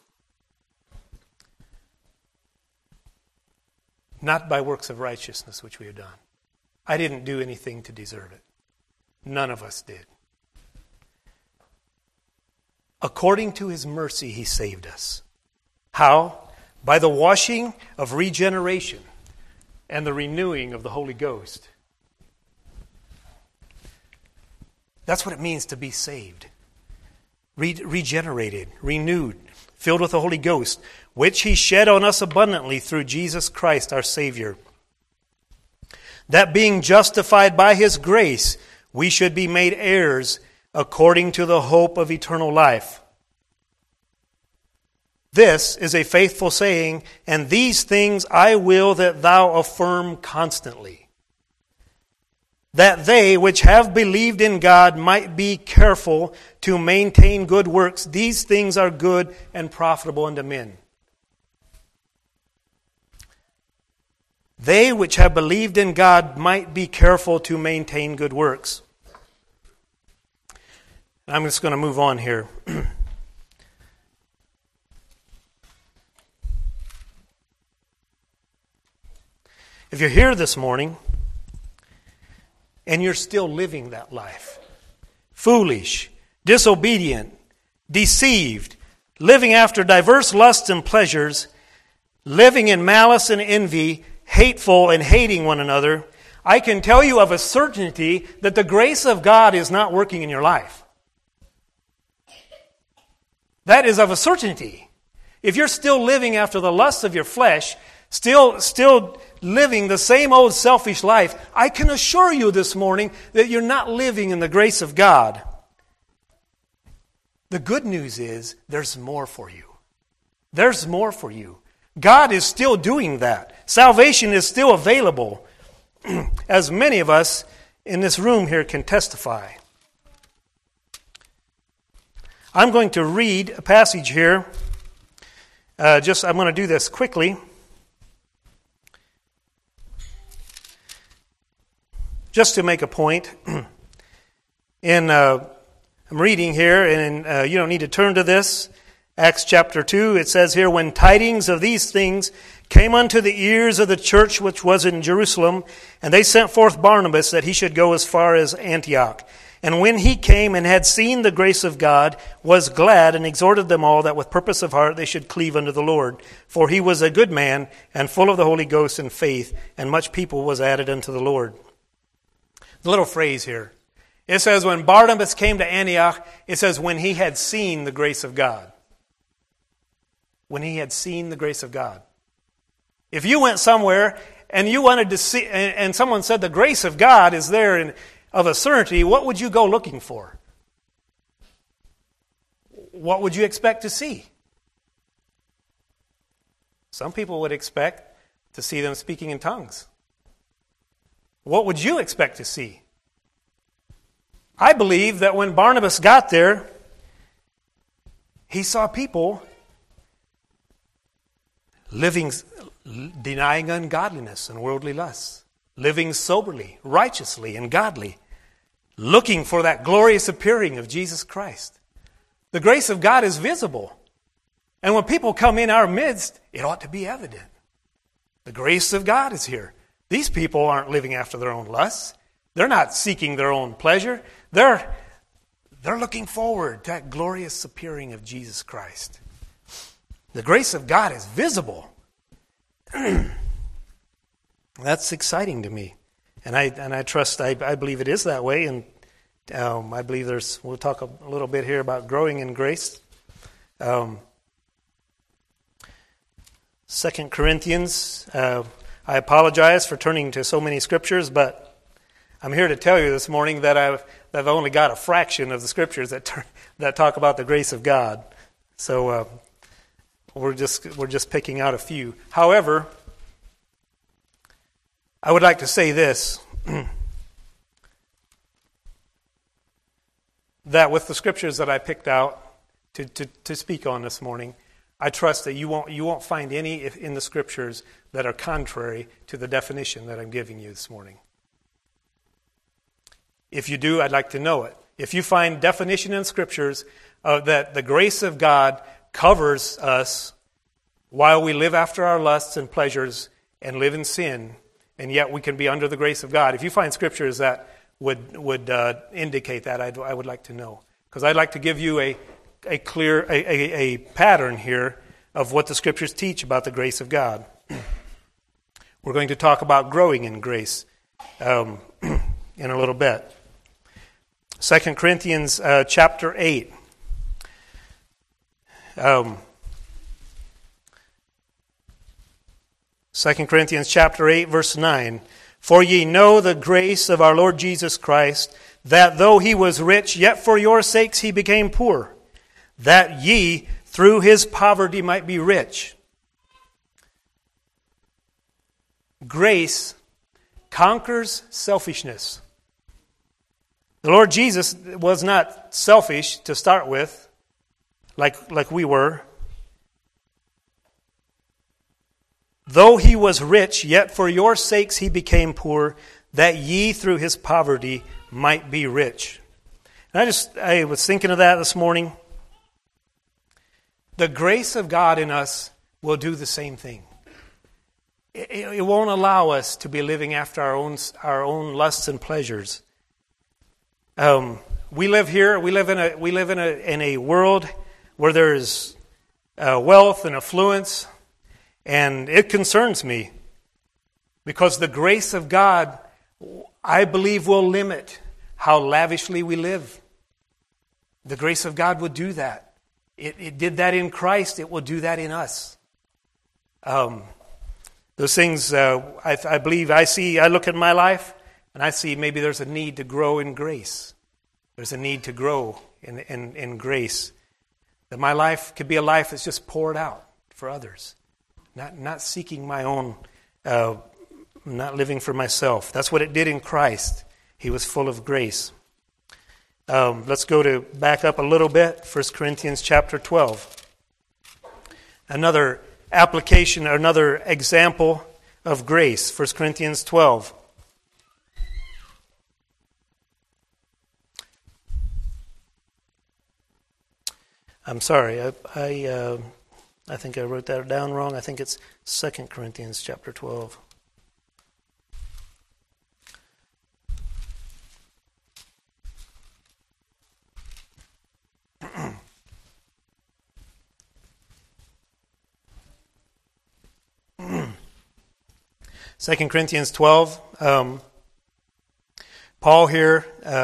Not by works of righteousness which we have done. I didn't do anything to deserve it. None of us did. According to His mercy, He saved us. How? By the washing of regeneration and the renewing of the Holy Ghost. That's what it means to be saved. Regenerated, renewed, filled with the Holy Ghost, which He shed on us abundantly through Jesus Christ our Savior. That being justified by His grace, we should be made heirs according to the hope of eternal life. This is a faithful saying, and these things I will that thou affirm constantly, that they which have believed in God might be careful to maintain good works. These things are good and profitable unto men. They which have believed in God might be careful to maintain good works. I'm just going to move on here. If you're here this morning and you're still living that life, foolish, disobedient, deceived, living after diverse lusts and pleasures, living in malice and envy, hateful and hating one another, I can tell you of a certainty that the grace of God is not working in your life. That is of a certainty. If you're still living after the lusts of your flesh, still living the same old selfish life, I can assure you this morning that you're not living in the grace of God. The good news is there's more for you. There's more for you. God is still doing that. Salvation is still available, as many of us in this room here can testify. I'm going to read a passage here. I'm going to do this quickly. Just to make a point. I'm reading here, and you don't need to turn to this. Acts chapter 2, it says here, when tidings of these things came unto the ears of the church which was in Jerusalem, and they sent forth Barnabas that he should go as far as Antioch. And when he came and had seen the grace of God, was glad, and exhorted them all that with purpose of heart they should cleave unto the Lord. For he was a good man, and full of the Holy Ghost and faith, and much people was added unto the Lord. The little phrase here. It says when Barnabas came to Antioch, it says when he had seen the grace of God. When he had seen the grace of God. If you went somewhere and you wanted to see, and someone said the grace of God is there and of a certainty, what would you go looking for? What would you expect to see? Some people would expect to see them speaking in tongues. What would you expect to see? I believe that when Barnabas got there, he saw people denying ungodliness and worldly lusts, living soberly, righteously, and godly, looking for that glorious appearing of Jesus Christ. The grace of God is visible. And when people come in our midst, it ought to be evident. The grace of God is here. These people aren't living after their own lusts. They're not seeking their own pleasure. They're looking forward to that glorious appearing of Jesus Christ. The grace of God is visible. That's exciting to me. And I trust, I believe it is that way. And I believe we'll talk a little bit here about growing in grace. 2 Corinthians, I apologize for turning to so many scriptures, but I'm here to tell you this morning that I've only got a fraction of the scriptures that talk about the grace of God. So we're just picking out a few. However, I would like to say this, that with the scriptures that I picked out to speak on this morning, I trust that you won't find any in the scriptures that are contrary to the definition that I'm giving you this morning. If you do, I'd like to know it. If you find definition in scriptures that the grace of God covers us while we live after our lusts and pleasures and live in sin, and yet we can be under the grace of God. If you find scriptures that would indicate that, I would like to know. Because I'd like to give you a clear pattern here of what the scriptures teach about the grace of God. We're going to talk about growing in grace in a little bit. 2 Corinthians chapter 8. 2 Corinthians chapter 8, verse 9. For ye know the grace of our Lord Jesus Christ, that though he was rich, yet for your sakes he became poor, that ye through his poverty might be rich. Grace conquers selfishness. The Lord Jesus was not selfish to start with, like we were. Though he was rich, yet for your sakes he became poor, that ye through his poverty might be rich. And I was thinking of that this morning. The grace of God in us will do the same thing. It won't allow us to be living after our own lusts and pleasures. We live here. We live in a world where there is wealth and affluence, and it concerns me because the grace of God, I believe, will limit how lavishly we live. The grace of God would do that. It did that in Christ. It will do that in us. Those things, I believe, I look at my life, and I see maybe there's a need to grow in grace. There's a need to grow in grace. That my life could be a life that's just poured out for others. Not seeking my own, not living for myself. That's what it did in Christ. He was full of grace. Let's go back up a little bit. 1 Corinthians chapter 12. Another application, another example of grace. 1 Corinthians 12. I'm sorry, I think I wrote that down wrong. I think it's 2 Corinthians chapter 12. Second Corinthians 12. Paul here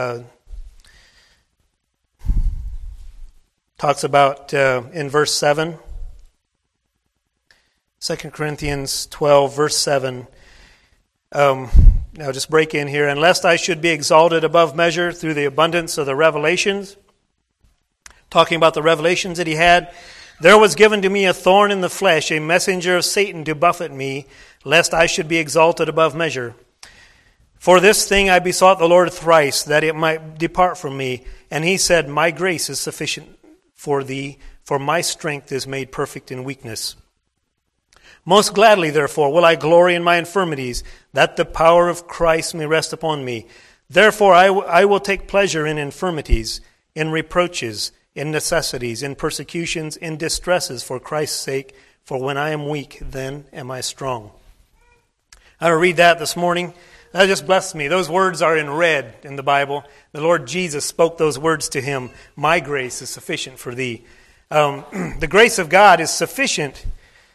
talks about in verse 7. 2 Corinthians 12, verse 7. Now just break in here. And lest I should be exalted above measure through the abundance of the revelations. Talking about the revelations that he had. There was given to me a thorn in the flesh, a messenger of Satan to buffet me, lest I should be exalted above measure. For this thing I besought the Lord thrice, that it might depart from me. And he said, My grace is sufficient for thee, for my strength is made perfect in weakness. Most gladly, therefore, will I glory in my infirmities, that the power of Christ may rest upon me. Therefore I will take pleasure in infirmities, in reproaches, in necessities, in persecutions, in distresses for Christ's sake. For when I am weak, then am I strong. I will read that this morning. That just blessed me. Those words are in red in the Bible. The Lord Jesus spoke those words to him. My grace is sufficient for thee. The grace of God is sufficient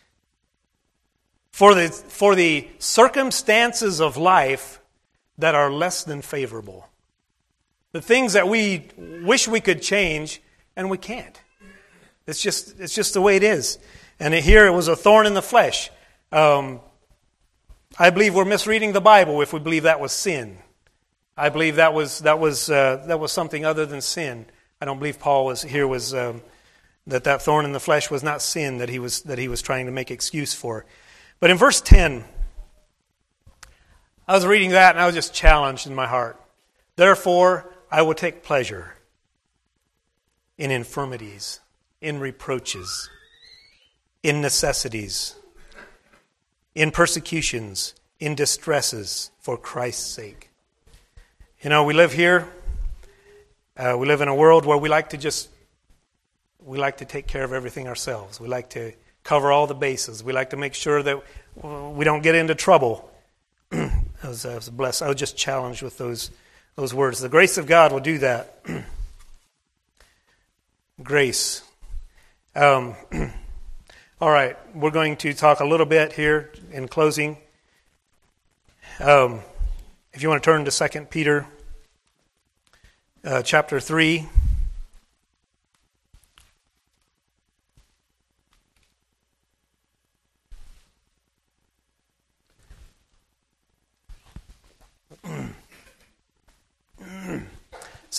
for the circumstances of life that are less than favorable. The things that we wish we could change, and we can't. It's just the way it is. And here it was a thorn in the flesh. I believe we're misreading the Bible if we believe that was sin. I believe that was something other than sin. I don't believe Paul was that thorn in the flesh was not sin that he was trying to make excuse for. But in verse 10, I was reading that and I was just challenged in my heart. Therefore, I will take pleasure in infirmities, in reproaches, in necessities, in persecutions, in distresses for Christ's sake. You know, we live here. We live in a world where we like to take care of everything ourselves. We like to cover all the bases. We like to make sure that we don't get into trouble. I was blessed. I was just challenged with those words. The grace of God will do that. Grace. All right, we're going to talk a little bit here in closing. If you want to turn to 2 Peter chapter 3.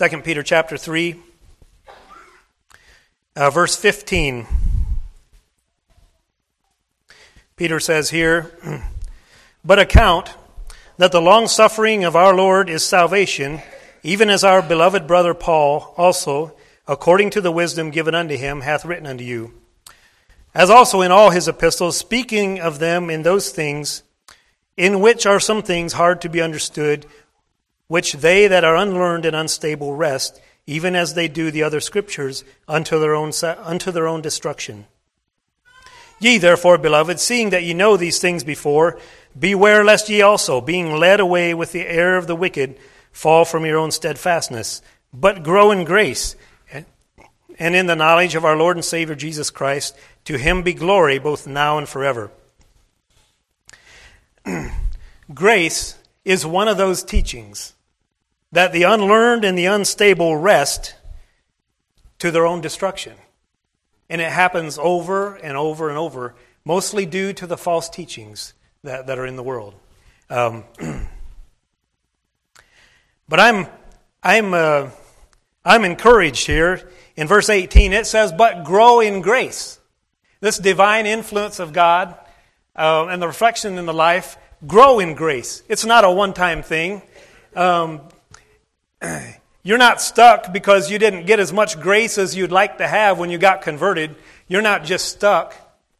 2 Peter chapter 3, verse 15. Peter says here, "But account that the long-suffering of our Lord is salvation, even as our beloved brother Paul also, according to the wisdom given unto him, hath written unto you, as also in all his epistles, speaking of them in those things, in which are some things hard to be understood, which they that are unlearned and unstable wrest, even as they do the other scriptures, unto their own destruction. Ye therefore, beloved, seeing that ye know these things before, beware lest ye also, being led away with the error of the wicked, fall from your own steadfastness, but grow in grace, and in the knowledge of our Lord and Savior Jesus Christ. To him be glory both now and forever." Grace is one of those teachings that the unlearned and the unstable wrest to their own destruction. And it happens over and over and over, mostly due to the false teachings that are in the world. But I'm encouraged here. In verse 18, it says, "But grow in grace." This divine influence of God and the reflection in the life, grow in grace. It's not a one-time thing. You're not stuck because you didn't get as much grace as you'd like to have when you got converted. You're not just stuck.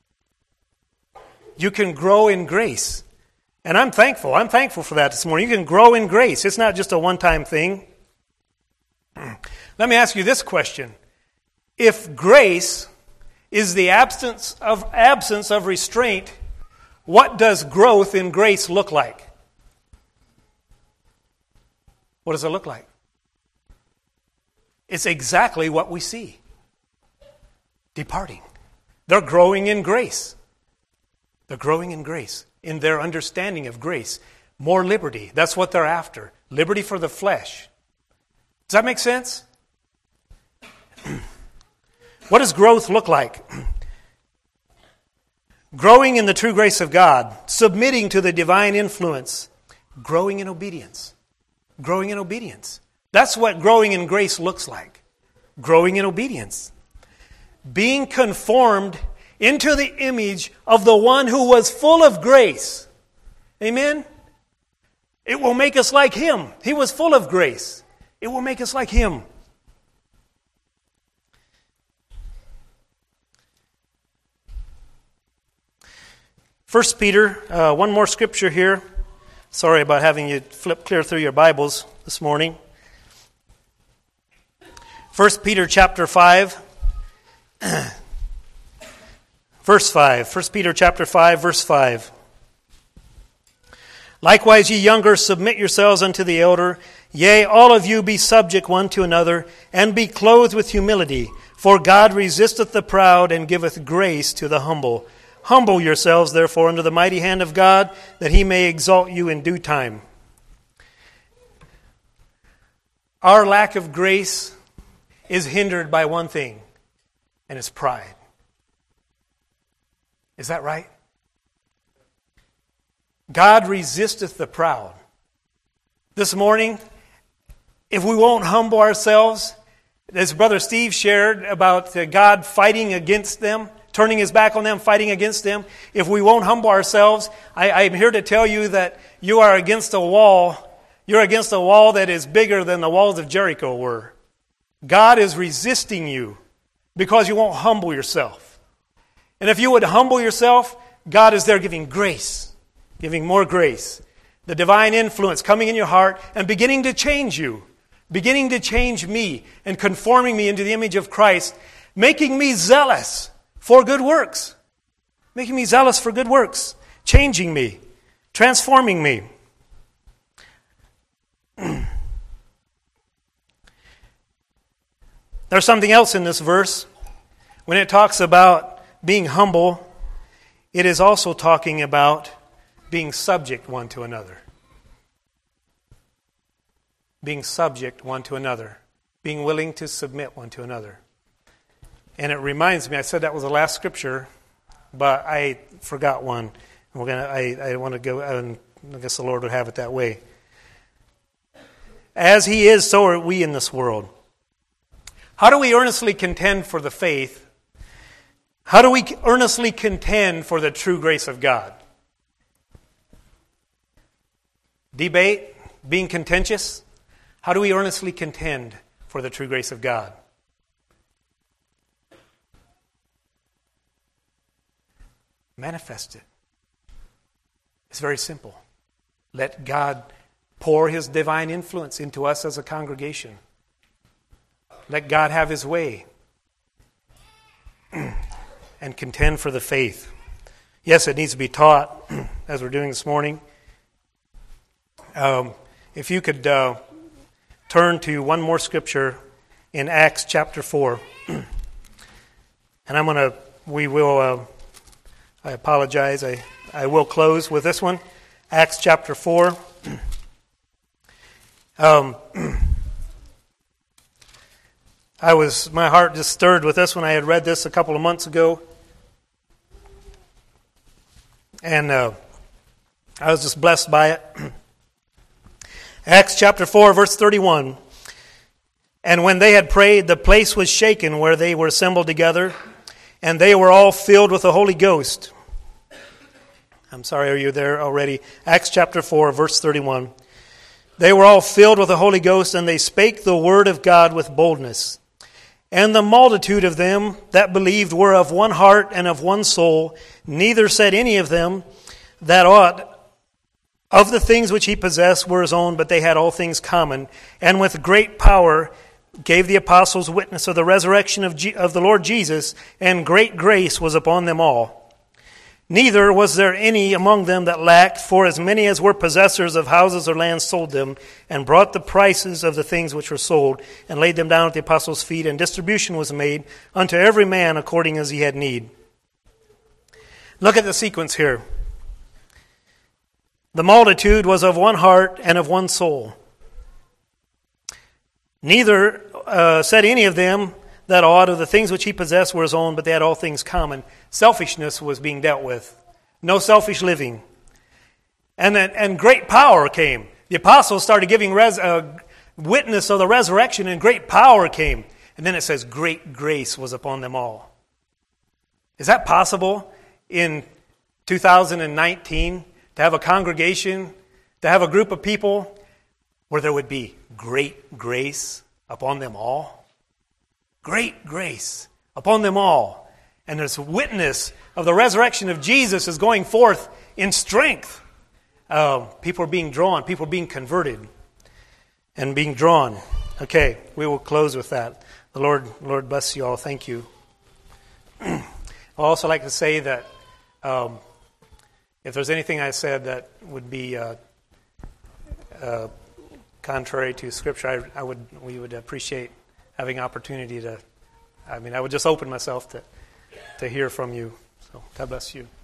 You can grow in grace. And I'm thankful. I'm thankful for that this morning. You can grow in grace. It's not just a one-time thing. Let me ask you this question. If grace is the absence of restraint, what does growth in grace look like? What does it look like? It's exactly what we see. Departing. They're growing in grace. They're growing in grace, in their understanding of grace. More liberty. That's what they're after. Liberty for the flesh. Does that make sense? What does growth look like? Growing in the true grace of God, submitting to the divine influence, growing in obedience. Growing in obedience. That's what growing in grace looks like. Growing in obedience. Being conformed into the image of the one who was full of grace. Amen? It will make us like him. He was full of grace. It will make us like him. First Peter, one more scripture here. Sorry about having you flip clear through your Bibles this morning. 1 Peter chapter 5, verse 5. 1 Peter chapter 5, verse 5. "Likewise, ye younger, submit yourselves unto the elder. Yea, all of you be subject one to another, and be clothed with humility. For God resisteth the proud, and giveth grace to the humble. Humble yourselves, therefore, under the mighty hand of God, that he may exalt you in due time." Our lack of grace is hindered by one thing, and it's pride. Is that right? God resisteth the proud. This morning, if we won't humble ourselves, as Brother Steve shared about God fighting against them, turning his back on them, fighting against them, if we won't humble ourselves, I'm here to tell you that you are against a wall. You're against a wall that is bigger than the walls of Jericho were. God is resisting you because you won't humble yourself. And if you would humble yourself, God is there giving grace, giving more grace. The divine influence coming in your heart and beginning to change you, beginning to change me and conforming me into the image of Christ, making me zealous for good works. Making me zealous for good works. Changing me. Transforming me. There's something else in this verse. When it talks about being humble, it is also talking about being subject one to another. Being subject one to another. Being willing to submit one to another. And it reminds me, I said that was the last scripture, but I forgot one. I want to go, and I guess the Lord would have it that way. as He is, so are we in this world. How do we earnestly contend for the faith? How do we earnestly contend for the true grace of God? Debate, being contentious. How do we earnestly contend for the true grace of God? Manifest it. It's very simple. Let God pour His divine influence into us as a congregation. Let God have His way. And contend for the faith. Yes, it needs to be taught, as we're doing this morning. If you could turn to one more scripture in Acts chapter 4. And I apologize, I will close with this one. Acts chapter 4. My heart just stirred with this when I had read this a couple of months ago. And I was just blessed by it. Acts chapter 4, verse 31. And when they had prayed, the place was shaken where they were assembled together, and they were all filled with the Holy Ghost. I'm sorry, are you there already? Acts chapter 4, verse 31. They were all filled with the Holy Ghost, and they spake the word of God with boldness. And the multitude of them that believed were of one heart and of one soul. Neither said any of them that aught of the things which he possessed were his own, but they had all things common. And with great power gave the apostles witness of the resurrection of the Lord Jesus, and great grace was upon them all. Neither was there any among them that lacked, for as many as were possessors of houses or lands sold them, and brought the prices of the things which were sold, and laid them down at the apostles' feet, and distribution was made unto every man according as he had need. Look at the sequence here. The multitude was of one heart and of one soul. Neither said any of them that aught of the things which he possessed were his own, but they had all things common. Selfishness was being dealt with. No selfish living. And great power came. The apostles started giving witness of the resurrection, and great power came. And then it says, great grace was upon them all. Is that possible in 2019 to have a congregation, to have a group of people where there would be great grace upon them all? Great grace upon them all. And this witness of the resurrection of Jesus is going forth in strength. People are being drawn. People are being converted and being drawn. Okay, we will close with that. The Lord bless you all. Thank you. I'd also like to say that if there's anything I said that would be contrary to Scripture, we would appreciate having opportunity to, I would just open myself to hear from you. So God bless you.